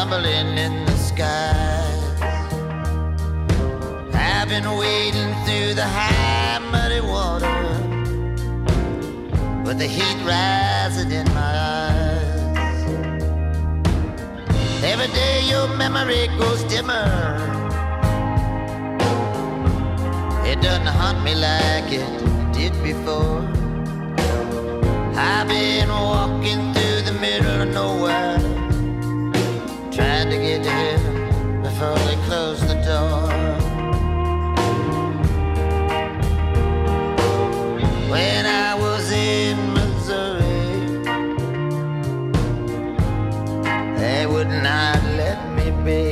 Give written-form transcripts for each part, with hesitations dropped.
tumbling in the skies. I've been wading through the high muddy water with the heat rising in my eyes. Every day your memory grows dimmer. It doesn't haunt me like it did before. I've been walking through the middle of nowhere, trying to get to heaven before they close the door. When I was in Missouri, they would not let me be.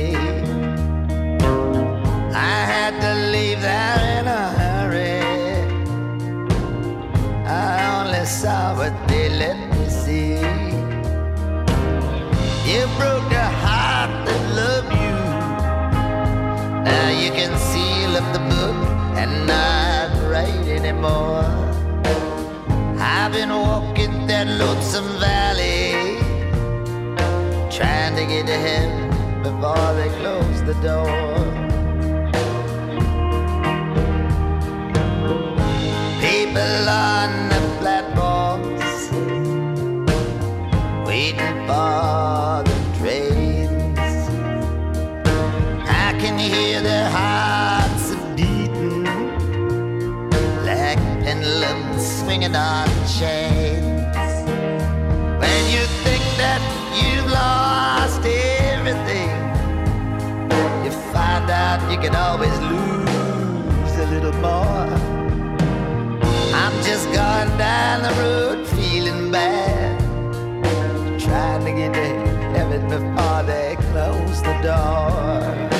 I had to leave there in a hurry. I only saw what they let me see. You broke the heart that loved you. Now you can seal up the book and not write anymore. I've been walking that lonesome valley, trying to get to heaven before they close the door. People on the platforms, waiting for the trains. I can hear their hearts beating like pendulums swinging on chains. When you think that you've lost everything, you find out you can always lose a little more. I'm just going down the road feeling bad, trying to get to heaven before they close the door.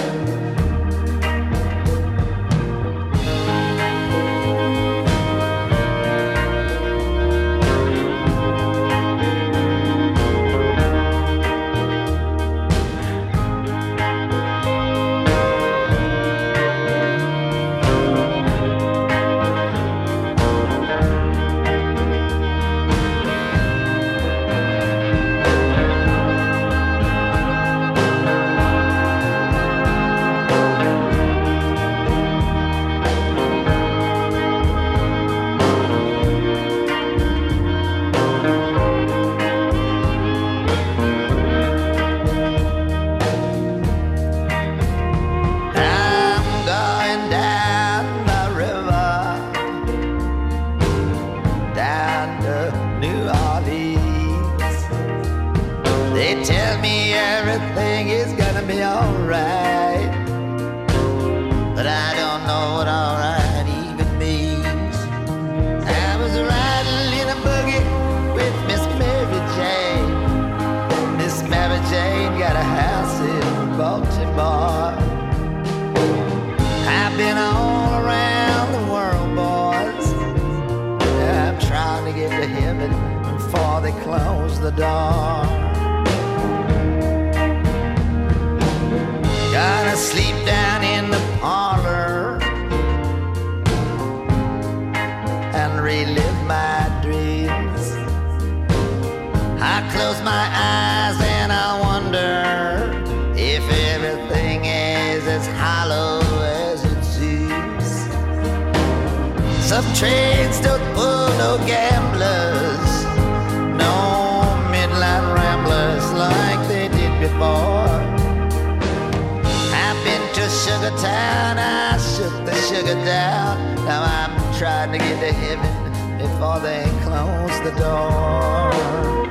I've been all around the world, boys. I'm trying to get to heaven before they close the door. Gonna sleep down in the parlor and relive my dreams. I close my eyes and I wonder if everything is as hollow as it seems. Some trains don't pull no gamblers, no midnight ramblers like they did before. I've been to Sugar Town, I shook the sugar down. Now I'm trying to get to heaven before they close the door.